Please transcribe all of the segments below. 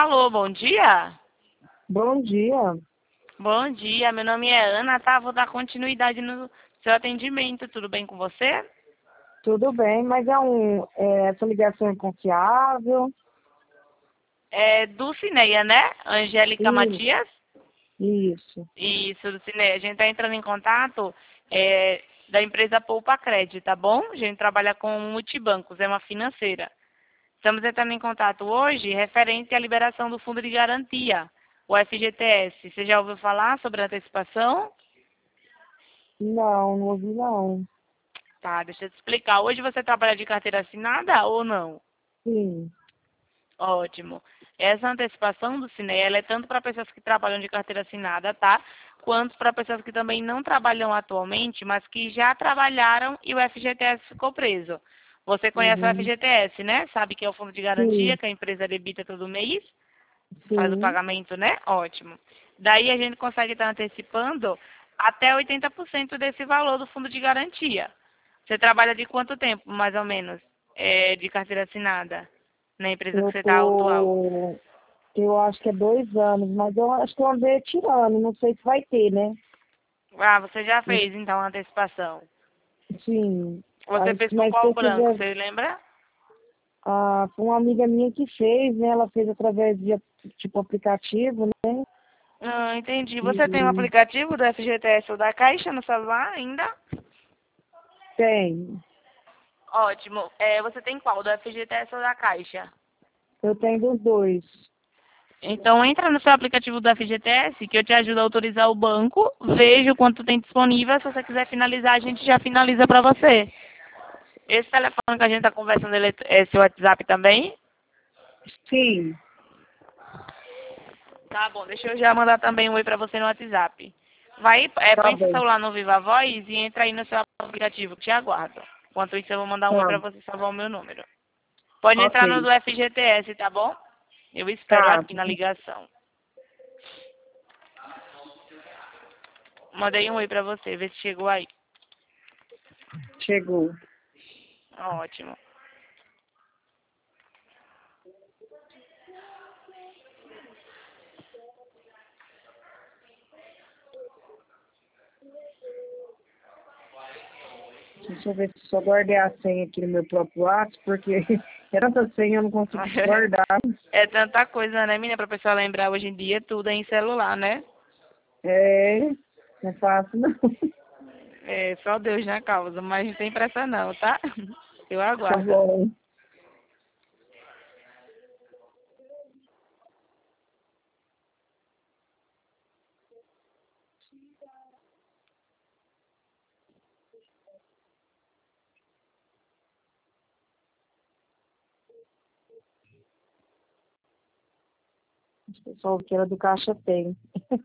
Alô, bom dia? Bom dia. Bom dia, meu nome é Ana, tá? Vou dar continuidade no seu atendimento, tudo bem com você? Tudo bem, mas essa ligação é confiável? É do Cineia, né? Angélica Isso, Matias? isso. Isso, do Cineia. A gente tá entrando em contato da empresa Poupa Crédito, tá bom? A gente trabalha com multibancos, é uma financeira. Estamos entrando em contato hoje referente à liberação do Fundo de Garantia, o FGTS. Você já ouviu falar sobre a antecipação? Não ouvi não. Tá, deixa eu te explicar. Hoje você trabalha de carteira assinada ou não? Sim. Ótimo. Essa antecipação do Cine, ela é tanto para pessoas que trabalham de carteira assinada, tá? Quanto para pessoas que também não trabalham atualmente, mas que já trabalharam e o FGTS ficou preso. Você conhece o Uhum. FGTS, né? Sabe que é o fundo de garantia Sim, que a empresa debita todo mês? Faz o sim. pagamento, né? Ótimo. Daí a gente consegue estar antecipando até 80% desse valor do fundo de garantia. Você trabalha de quanto tempo, mais ou menos, de carteira assinada na empresa que Eu você está atual? tô. Eu acho que é 2 anos, mas eu acho que eu andei tirando, não sei se vai ter, né? Ah, você já fez então a antecipação. Sim. Você fez com Mas qual se banco, quiser. você lembra? Foi uma amiga minha que fez, né? Ela fez através de tipo aplicativo, né? Ah, entendi. Você tem um E aplicativo do FGTS ou da Caixa no celular ainda? tem. Ótimo. Você tem qual, do FGTS ou da Caixa? Eu tenho dos dois. Então entra no seu aplicativo do FGTS que eu te ajudo a autorizar o banco, veja o quanto tem disponível, se você quiser finalizar, a gente já finaliza para você. Esse telefone que a gente está conversando, ele é seu WhatsApp também? Sim, Tá bom, deixa eu já mandar também um oi para você no WhatsApp. tá Põe seu bom. celular no Viva Voz e entra aí no seu aplicativo, que te aguardo. Enquanto isso, eu vou mandar um oi Tá, para você salvar o meu número. Pode entrar no ok. do FGTS, tá bom? Eu espero Tá, aqui na ligação. Mandei um oi para você, vê se chegou aí. chegou. Ótimo. Deixa eu ver se só guardei a senha aqui no meu próprio WhatsApp, porque é tanta senha eu não consigo guardar. É tanta coisa, né, menina, pra pessoa lembrar hoje em dia, tudo é em celular, né? Não é fácil não. É só Deus na causa, mas não tem pressa não, tá? Eu Tá aguardo. bom. O pessoal que era do Caixa tem.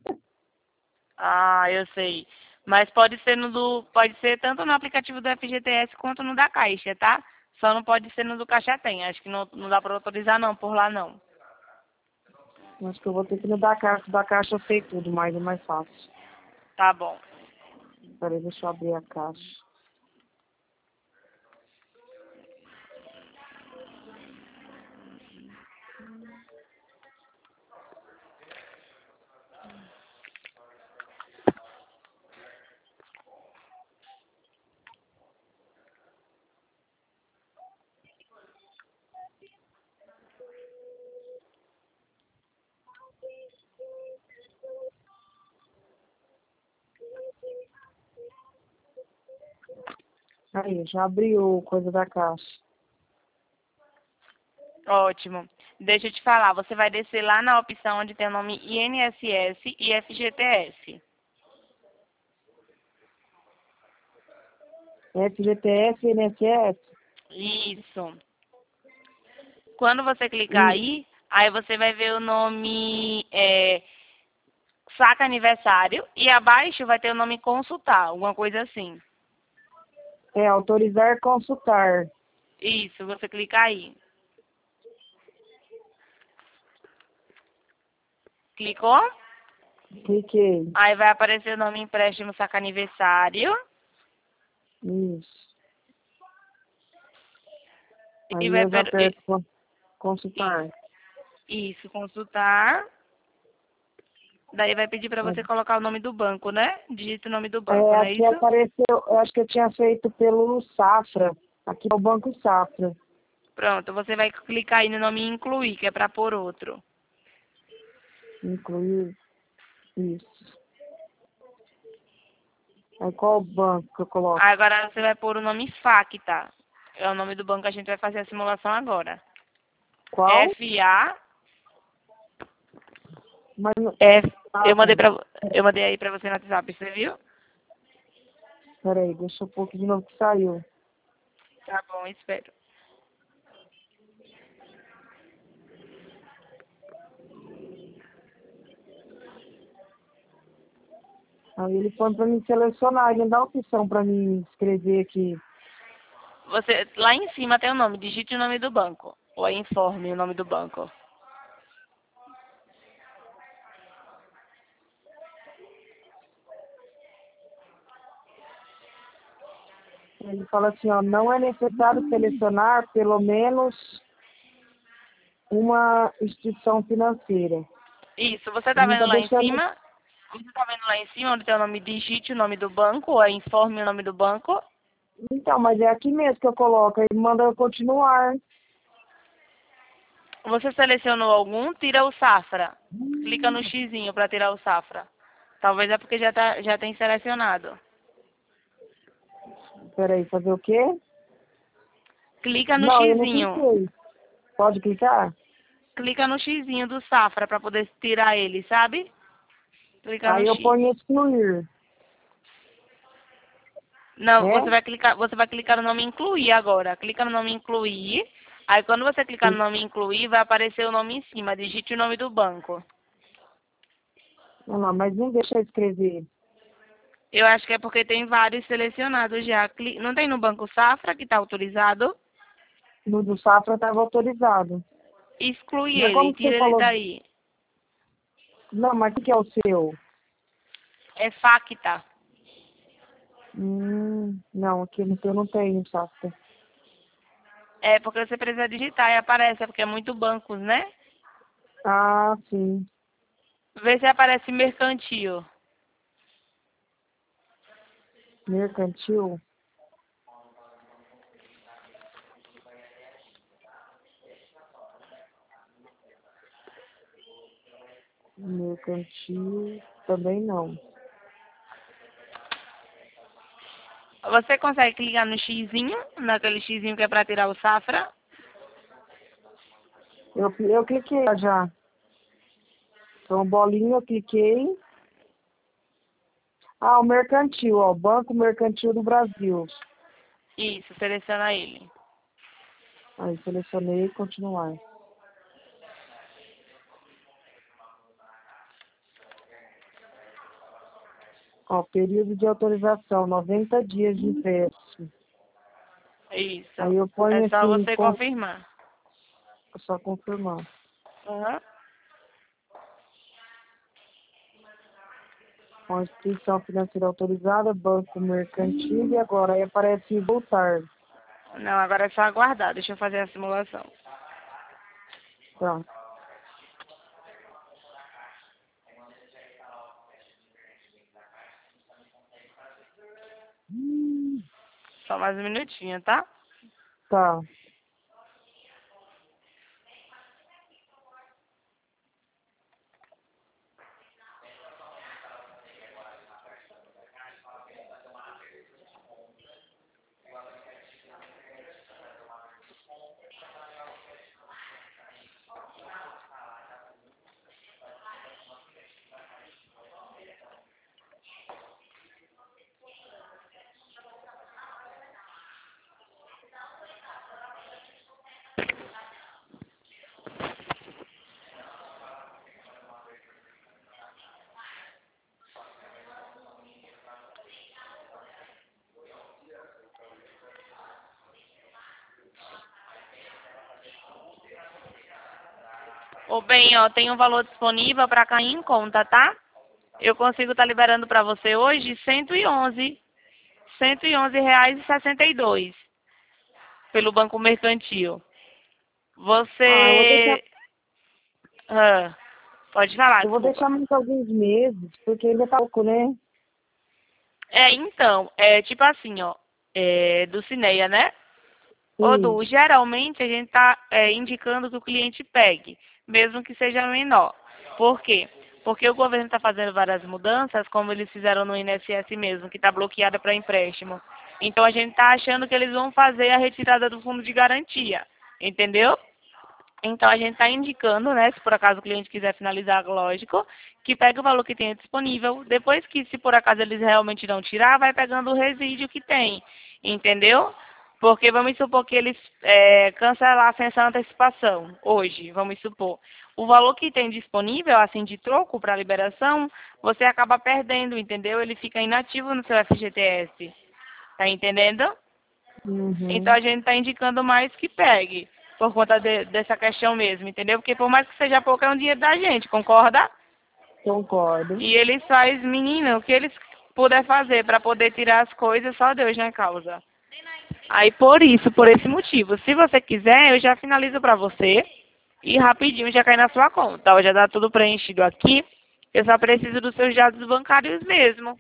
Ah, eu sei. Mas pode ser tanto no aplicativo do FGTS quanto no da Caixa, tá? Só não pode ser no do Caixa Tem. Acho que não dá pra autorizar não, por lá não. Acho que eu vou ter que ir no da Caixa. Da Caixa eu sei tudo, mas é mais fácil. Tá bom. Peraí, deixa eu abrir a caixa. Aí, já abriu coisa da Caixa. Ótimo. Deixa eu te falar, você vai descer lá na opção onde tem o nome INSS e FGTS. FGTS, INSS? Isso. Quando você clicar E aí você vai ver o nome saca aniversário e abaixo vai ter o nome consultar, alguma coisa assim. autorizar consultar. Isso, você clica aí. Clicou? Cliquei. Aí vai aparecer o nome empréstimo saca aniversário Isso. e Aí vai eu já aperto isso. consultar. Isso, consultar. Daí vai pedir para você colocar o nome do banco, né? Digita o nome do banco, não é Aqui isso? apareceu, eu acho que eu tinha feito pelo Safra. Aqui é o Banco Safra. Pronto, você vai clicar aí no nome incluir, que é para pôr outro. Incluir isso. Aí qual banco que eu coloco? Agora você vai pôr o nome Facta. É o nome do banco que a gente vai fazer a simulação agora. Qual? FA. Mas, Eu mandei tá. eu mandei aí para você no WhatsApp, você viu? Peraí, deixa eu pôr aqui de novo que saiu. Tá bom, espero. Aí ele põe pra mim selecionar, ele dá a opção pra mim escrever aqui. Você, lá em cima tem o nome, digite o nome do banco. Ou aí informe o nome do banco. Ele fala assim, ó, não é necessário selecionar pelo menos uma instituição financeira. Isso, você tá Ele não vendo tá lá em deixando. cima? Você tá vendo lá em cima onde tem o nome, digite o nome do banco, ou aí informe o nome do banco. Então, mas é aqui mesmo que eu coloco, ele manda eu continuar. Você selecionou algum, tira o Safra. Clica no xizinho para tirar o Safra. Talvez é porque já tem selecionado. Peraí, fazer o quê? Clica no Não, eu não xizinho. cliquei. Pode clicar? Clica no xizinho do Safra para poder tirar ele, sabe? Clica no Aí eu X. ponho excluir. Não, É? você vai clicar no nome incluir agora. Clica no nome incluir. Aí quando você clicar no nome incluir, vai aparecer o nome em cima. Digite o nome do banco. Não, não, mas não deixa eu escrever. Eu acho que é porque tem vários selecionados já. Não tem no Banco Safra que está autorizado? No do Safra estava autorizado. Exclui Mas ele, como que você tira ele falou? daí. Não, mas o que é o seu? É Facta. Não, aqui no teu não tem Safra. É porque você precisa digitar e aparece, é porque é muito bancos, né? Ah, sim. Vê se aparece mercantil. Mercantil. Mercantil também não. Você consegue clicar no xizinho, naquele xizinho que é para tirar o Safra? Eu cliquei já. Então, bolinha, eu cliquei. Ah, o mercantil, ó. Banco Mercantil do Brasil. Isso, seleciona ele. Aí selecionei continuar. Ó, período de autorização, 90 dias de empréstimo. Isso. Aí eu É ponho só assim, você confirmar. só confirmar. Uhum. Com instituição financeira autorizada, banco mercantil, e agora aí aparece voltar. Não, agora é só aguardar. Deixa eu fazer a simulação. Tá. Só mais um minutinho, tá? Tá. Ô, bem, ó, tem um valor disponível para cair em conta, tá? Eu consigo estar liberando para você hoje 111. R$ 111,62 pelo Banco Mercantil. Ah, eu vou deixar. Você Ah, pode falar, Eu vou desculpa. deixar mais alguns meses, porque ainda tá pouco, né? Então, tipo assim, ó, do Cineia, né? Ô, Du, Isso. geralmente a gente está indicando que o cliente pegue, mesmo que seja menor. Por quê? Porque o governo está fazendo várias mudanças, como eles fizeram no INSS mesmo, que está bloqueada para empréstimo. Então a gente está achando que eles vão fazer a retirada do fundo de garantia, entendeu? Então a gente está indicando, né, se por acaso o cliente quiser finalizar, lógico, que pegue o valor que tenha disponível. Depois que, se por acaso eles realmente não tirar, vai pegando o resíduo que tem, entendeu? Porque vamos supor que eles cancelassem essa antecipação hoje, vamos supor. O valor que tem disponível, assim, de troco para liberação, você acaba perdendo, entendeu? Ele fica inativo no seu FGTS. Tá entendendo? Então Uhum. a gente está indicando mais que pegue, por conta dessa questão mesmo, entendeu? Porque por mais que seja pouco, é um dinheiro da gente, concorda? Concordo. E eles faz, menina, o que eles puder fazer para poder tirar as coisas, só Deus na causa. Aí por isso, por esse motivo, se você quiser, eu já finalizo para você e rapidinho já cai na sua conta. Ó, já dá tudo preenchido aqui. Eu só preciso dos seus dados bancários mesmo.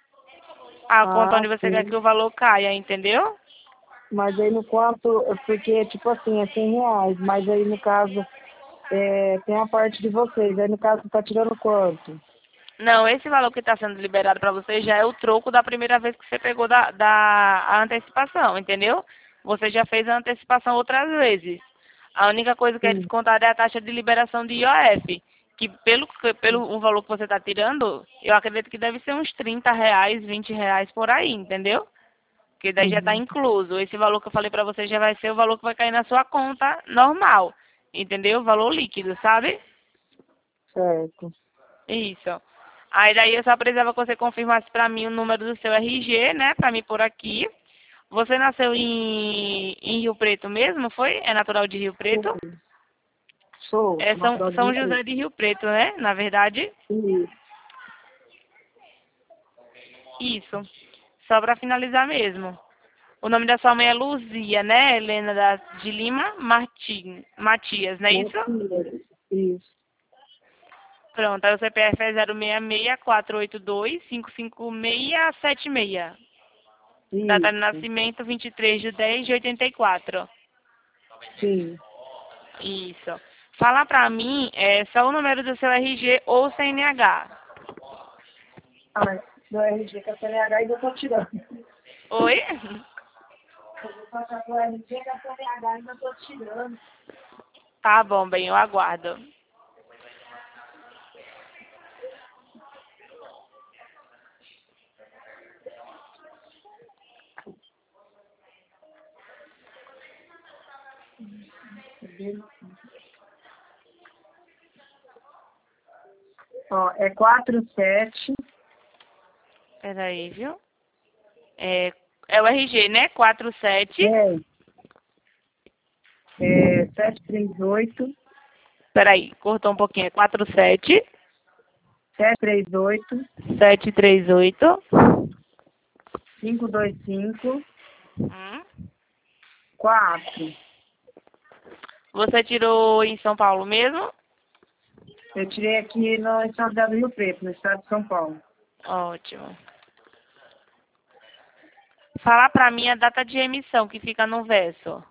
A conta Ah, onde você quer que sim. o valor caia, entendeu? Mas aí no quanto, porque tipo assim, é R$ 100, mas aí no caso tem a parte de vocês, aí no caso tá tirando quanto? Não, esse valor que está sendo liberado para você já é o troco da primeira vez que você pegou da antecipação, entendeu? Você já fez a antecipação outras vezes. A única coisa que é Sim. descontada é a taxa de liberação de IOF, que pelo o valor que você está tirando, eu acredito que deve ser uns R$ 30, R$ 20 por aí, entendeu? Que daí já está Uhum. incluso. Esse valor que eu falei para você já vai ser o valor que vai cair na sua conta normal, entendeu? Valor líquido, sabe? Certo. Isso. Aí daí eu só precisava que você confirmasse para mim o número do seu RG, né? Para mim por aqui. Você nasceu em Rio Preto mesmo, foi? É natural de Rio Preto? Sou, sou É natural de São Rio José Preto. de Rio Preto, né? Na verdade. Isso. Isso. Só para finalizar mesmo. O nome da sua mãe é Luzia, né? Helena de Lima Matias, não é isso? Matias. Isso. Pronto, aí o CPF é 066-482-55676. Data de Isso. nascimento 23/10/84. Sim. Isso. Fala pra mim só o número do seu RG ou CNH. Ah, mas do RG que a CNH ainda tô tirando. Oi? Eu vou passar pro RG que a CNH ainda tô tirando. Tá bom, bem, eu aguardo. Ó, é 47, Peraí, viu? É o RG, né? 47. é, 738, Peraí, cortou um pouquinho. É 47 738, 738. 525, Hum. 4. Você tirou em São Paulo mesmo? Eu tirei aqui no estado do Rio Preto, no estado de São Paulo. Ótimo. Fala pra mim a data de emissão que fica no verso.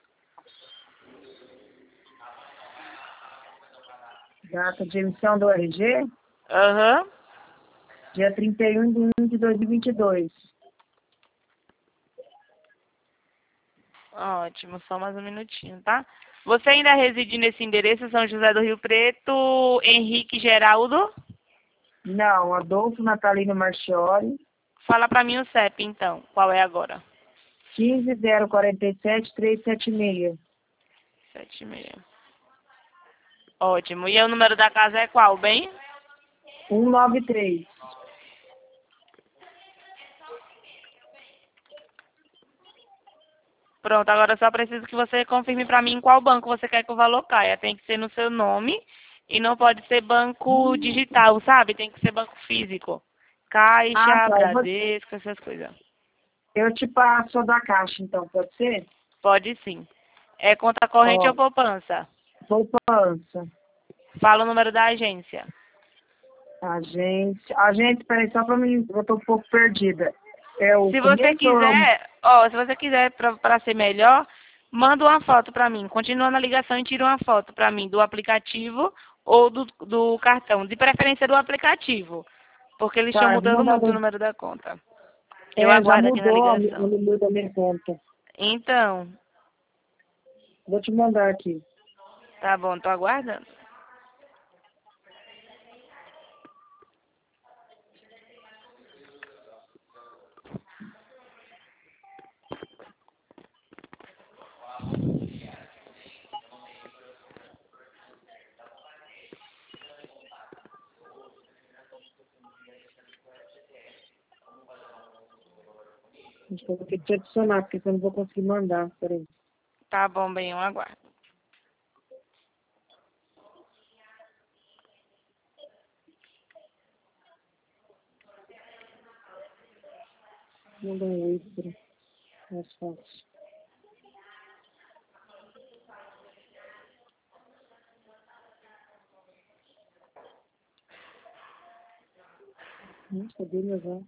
Data de emissão do RG, Aham. dia 31/1/2022. Ótimo, só mais um minutinho, tá? Você ainda reside nesse endereço, São José do Rio Preto, Henrique Geraldo? Não, Adolfo Natalino Marchiori, Fala pra mim o CEP, então. Qual é agora? 15047376. 76. Ótimo. E o número da casa é qual, bem? 193. Pronto, agora eu só preciso que você confirme pra mim em qual banco você quer que o valor caia. Tem que ser no seu nome e não pode ser banco digital, sabe? Tem que ser banco físico. Ah, Caixa, tá. Bradesco, essas coisas. Eu te passo da caixa, então, pode ser? Pode sim. É conta corrente ou Ó, poupança? poupança. Fala o número da agência. Agente, peraí, só pra mim, eu tô um pouco perdida. É o Se você começo ou... quiser, se você quiser para ser melhor, manda uma foto para mim. Continua na ligação e tira uma foto para mim do aplicativo ou do cartão. De preferência do aplicativo, porque eles estão Tá, eu vou mudando mandar... muito o número da conta. Eu Já aguardo aqui na mudou o ligação. número da minha conta. Então, Vou te mandar aqui. tá bom, tô aguardando. Acho que eu vou ter que te adicionar, porque eu não vou conseguir mandar. Peraí. Tá bom, bem, eu aguardo. Manda um oi, peraí. Mais fácil. Nossa, bem legal.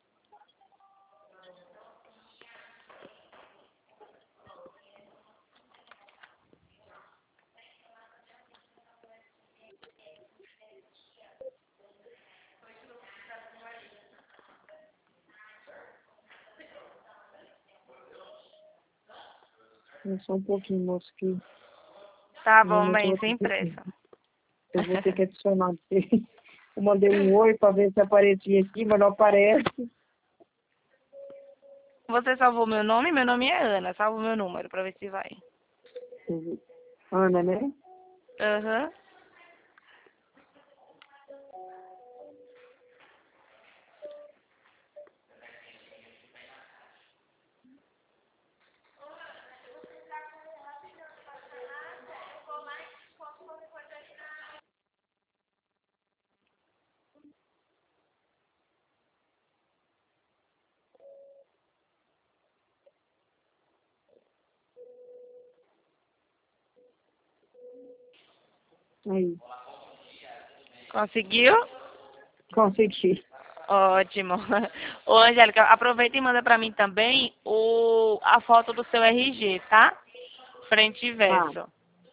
Só um pouquinho, moço, que Tá bom, realmente bem, sem pressa. eu vou ter que adicionar você. Eu mandei um oi pra ver se aparecia aqui, mas não aparece. Você salvou meu nome? Meu nome é Ana. Salva o meu número pra ver se vai. Ana, né? Aham. Aí, Conseguiu? consegui. Ótimo. Ô, Angélica, aproveita e manda pra mim também a foto do seu RG, tá? Frente e Tá. verso.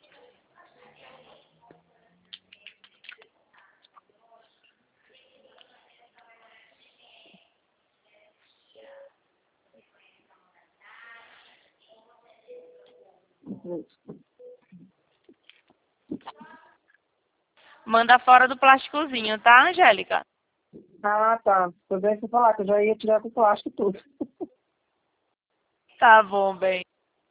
Manda fora do plásticozinho, tá, Angélica? Ah, tá. Foi bem você falar que eu já ia tirar com o plástico tudo. Tá bom, bem.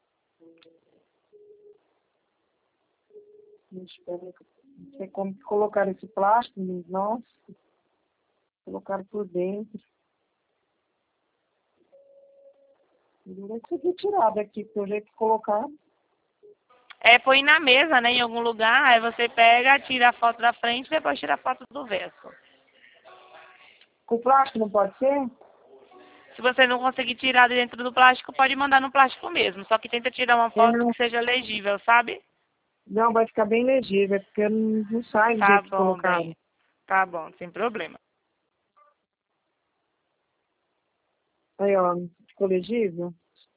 Não sei como que colocaram esse plástico, mas, nossa, colocaram por dentro. Deve ser retirado aqui, porque o jeito que colocaram. Põe na mesa, né, em algum lugar, aí você pega, tira a foto da frente e depois tira a foto do verso. Com plástico não pode ser? Se você não conseguir tirar de dentro do plástico, pode mandar no plástico mesmo. Só que tenta tirar uma É, foto que seja legível, sabe? não, vai ficar bem legível, é porque não sai do Tá jeito que bom, colocaram. bem. Tá bom, sem problema. Aí, ó, ficou legível?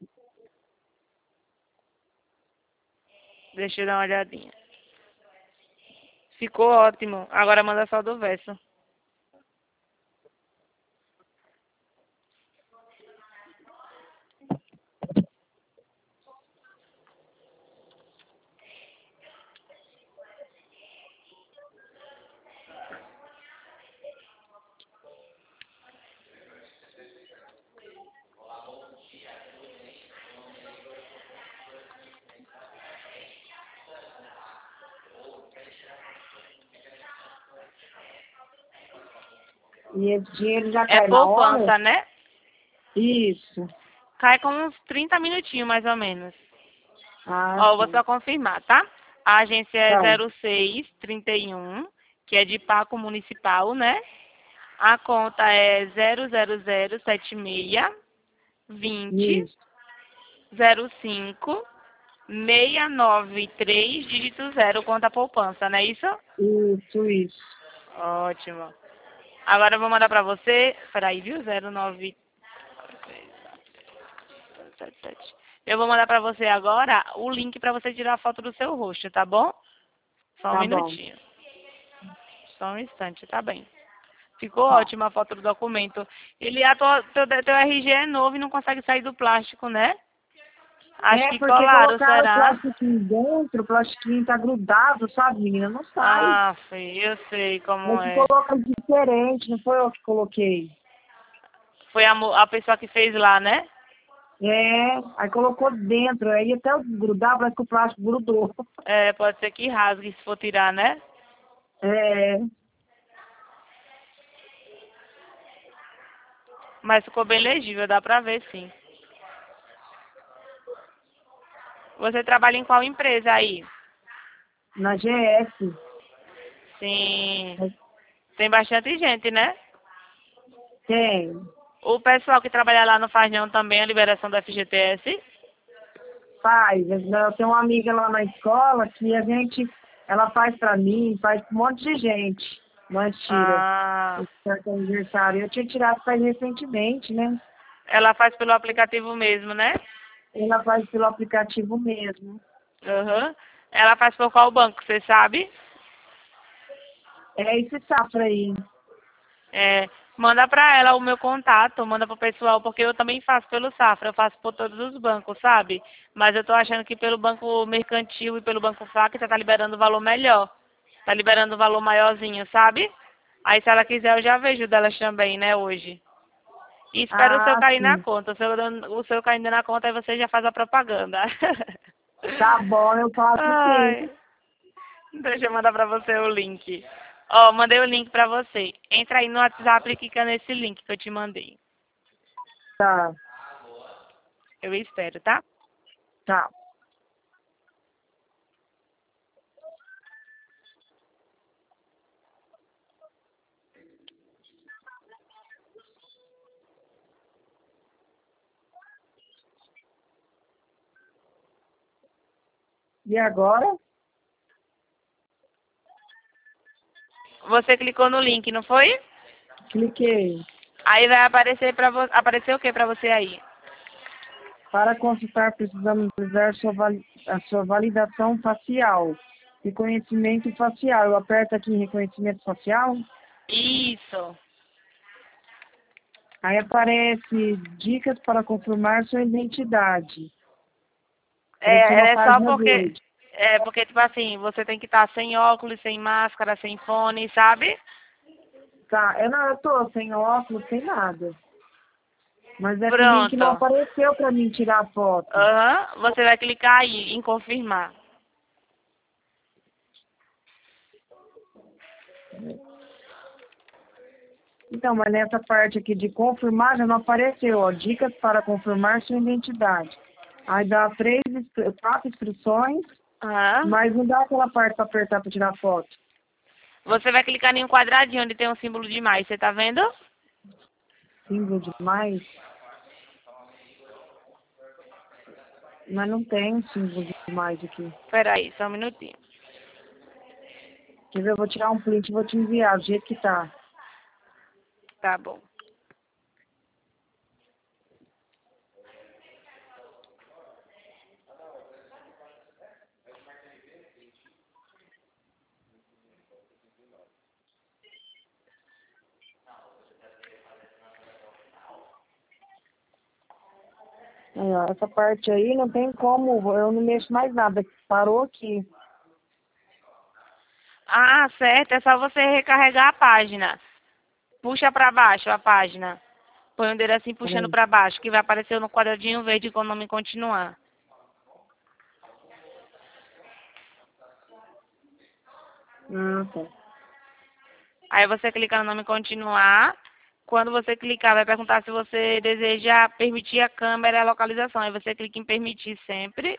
Deixa eu dar uma olhadinha. Ficou ótimo. Agora manda só do verso. E esse dinheiro já É cai na hora? poupança, né? Isso. Cai com uns 30 minutinhos, mais ou menos. Ah, Ó, eu tá. vou só confirmar, tá? A agência é Tá. 0631, que é de Paco Municipal, né? A conta é 00076 20 Isso. 05 693, dígito 0, conta poupança, não é isso? Isso. Ótimo. Agora eu vou mandar pra você. Peraí, viu? 09. Eu vou mandar pra você agora o link pra você tirar a foto do seu rosto, tá bom? Só um Tá bom. minutinho. Só um instante, tá bem. Ficou Tá. ótima a foto do documento. Teu RG é novo e não consegue sair do plástico, né? Acho que Porque colaram, colocaram o será? plastiquinho dentro, o plastiquinho tá grudado, sabe, menina? Não sai. Ah, filho, eu sei como Mas que é. coloca diferente, não foi eu que coloquei. Foi a pessoa que fez lá, né? Aí colocou dentro, aí até eu grudar, parece que o plástico grudou. É, pode ser que rasgue se for tirar, né? É, Mas ficou bem legível, dá pra ver sim. Você trabalha em qual empresa aí? na GS. Sim. Tem bastante gente, né? Tem. O pessoal que trabalha lá não faz não também a liberação do FGTS? Faz. Eu tenho uma amiga lá na escola que ela faz pra mim, faz pra um monte de gente. Nós tira. Ah, Esse certo aniversário. Eu tinha tirado faz recentemente, né? ela faz pelo aplicativo mesmo, né? Ela faz pelo aplicativo mesmo. Uhum. Ela faz por qual banco, você sabe? É esse safra aí. É, manda pra ela o meu contato, manda pro pessoal, porque eu também faço pelo Safra, eu faço por todos os bancos, sabe? Mas eu tô achando que pelo Banco Mercantil e pelo Banco Facta tá liberando o valor melhor. Tá liberando o valor maiorzinho, sabe? Aí se ela quiser eu já vejo delas também, né, hoje. E espero o seu Ah, cair na sim. conta. O seu caindo na conta, aí você já faz a propaganda. Tá bom, eu faço sim. Ai, deixa eu mandar pra você o link. Ó, mandei o link pra você. Entra aí no WhatsApp e clica nesse link que eu te mandei. Tá, Eu espero, tá? tá. E agora? Você clicou no link, não foi? Cliquei. Aí vai aparecer aparecer o que pra você aí? Para consultar, precisamos usar a sua validação facial. Reconhecimento facial. Eu aperto aqui em reconhecimento facial. Isso. Aí aparece dicas para confirmar sua identidade. Apareceu uma É só página porque verde. tipo assim, você tem que estar sem óculos, sem máscara, sem fone, sabe? Tá, eu tô sem óculos, sem nada. Mas é que o link não Pronto. apareceu para mim tirar a foto. Aham. Você vai clicar aí em confirmar. Então, mas nessa parte aqui de confirmar já não apareceu, ó. Dicas para confirmar sua identidade. Aí dá 4 instruções, Aham. mas não dá aquela parte para apertar para tirar foto. Você vai clicar em um quadradinho onde tem um símbolo de mais, você tá vendo? Símbolo demais. Mas não tem um símbolo demais aqui. Espera aí, só um minutinho. Quer ver? Eu vou tirar um print e vou te enviar do jeito que tá. Tá bom. Aí, ó, essa parte aí não tem como, eu não mexo mais nada. Parou aqui. Ah, certo. É só você recarregar a página. Puxa pra baixo a página. Põe o dedo assim puxando Peraí. pra baixo, que vai aparecer no quadradinho verde com o nome continuar. Ah, tá. Aí você clica no nome continuar. Quando você clicar, vai perguntar se você deseja permitir a câmera e a localização. Aí você clica em permitir sempre.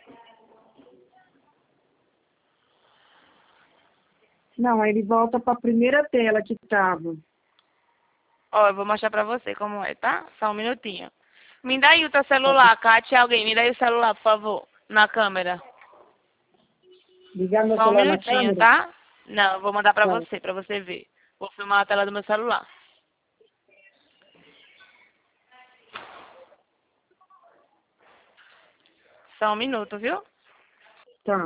Não, aí ele volta para a primeira tela que tava. Ó, eu vou mostrar pra você como é, tá? Só um minutinho. Me dá aí o teu Tá bom. celular, Kátia, alguém. Me dá aí o celular, por favor. na câmera. Ligar meu Só um celular na minutinho, câmera? tá? Não, eu vou mandar Tá. pra você ver. Vou filmar a tela do meu celular. Só um minuto, viu? Tá.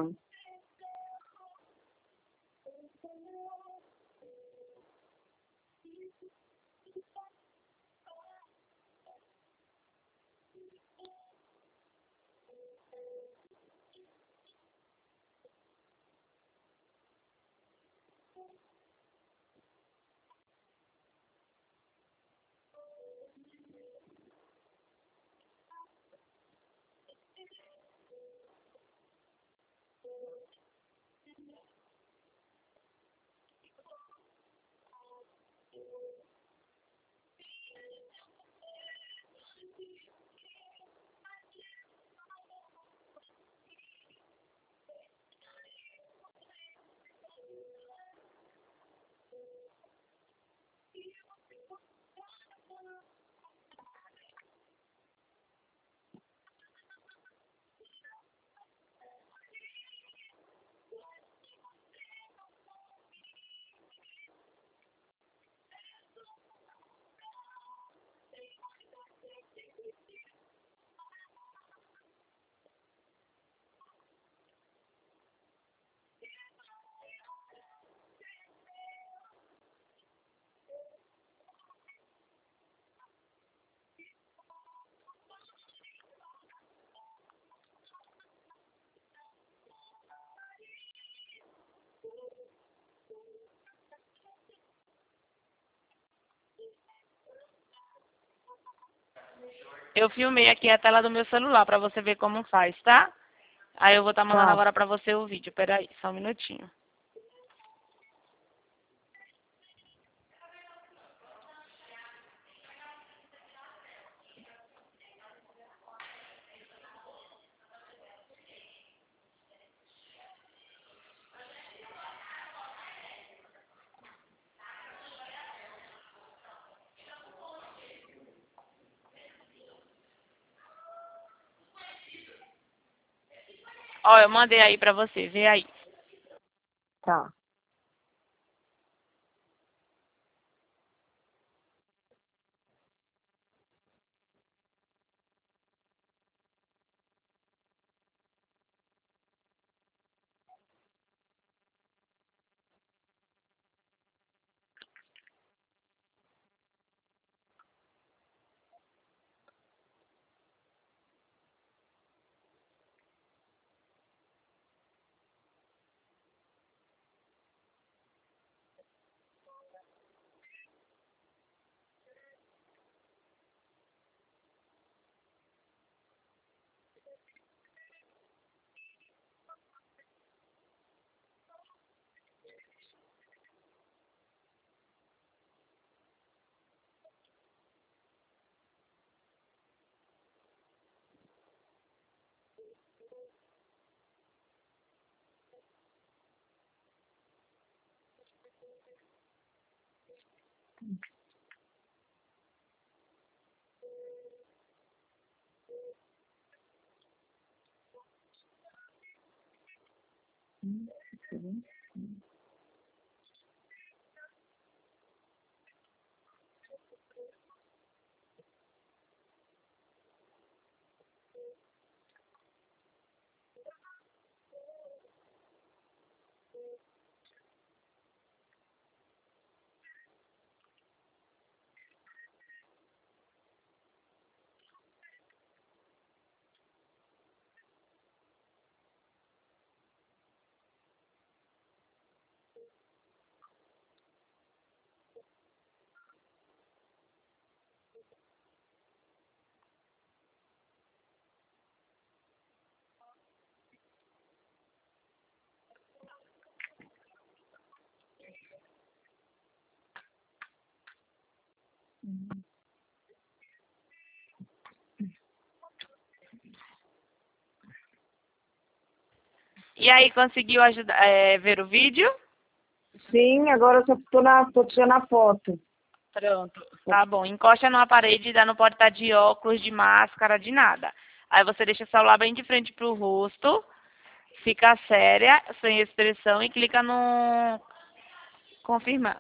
Eu filmei aqui a tela do meu celular pra você ver como faz, tá? Aí eu vou estar mandando Tá. agora pra você o vídeo. Peraí, só um minutinho. Ó, eu mandei aí pra você, vê aí. Tá. E aí, conseguiu ajudar, ver o vídeo? Sim, agora eu só tô tirando a foto. Pronto, tá bom. Encosta numa parede, não pode estar de óculos, de máscara, de nada. Aí você deixa o celular bem de frente pro rosto, fica séria, sem expressão e clica no confirmar.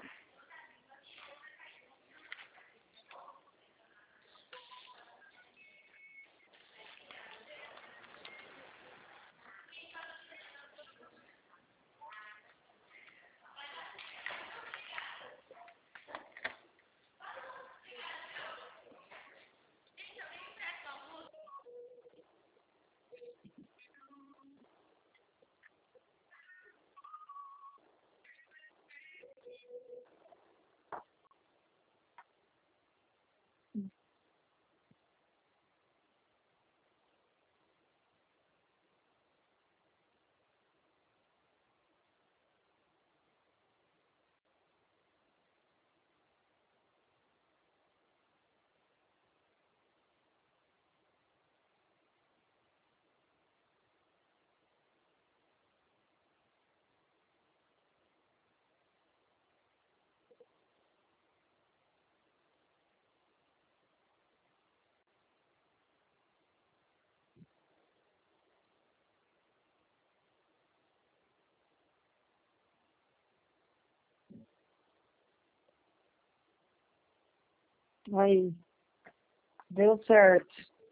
Aí, deu certo.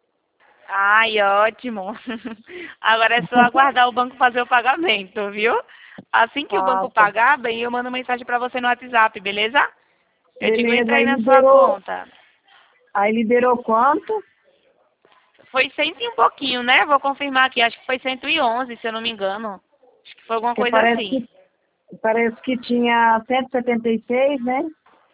Ai, ótimo. Agora é só aguardar o banco fazer o pagamento, viu? Assim que o Ah, banco tá. pagar, bem, eu mando mensagem pra você no WhatsApp, beleza? Eu digo, Beleza, entra aí na sua conta. aí liberou quanto? Foi 100 e um pouquinho, né? Vou confirmar aqui. Acho que foi 111, se eu não me engano. Acho que foi alguma Porque coisa assim. parece que tinha 176, né?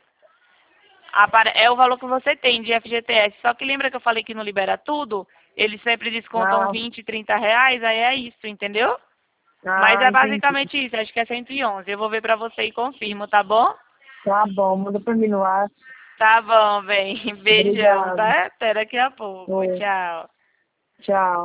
É o valor que você tem de FGTS. Só que lembra que eu falei que não libera tudo? Eles sempre descontam Ah, 20, 30 reais, aí é isso, entendeu? Mas ah, é entendi. basicamente isso, acho que é 111. Eu vou ver pra você e confirmo, tá bom? Tá bom, manda pra mim no ar. Tá bom, bem. Beijão, Obrigado. tá? Até daqui a pouco. Oi, Tchau. tchau.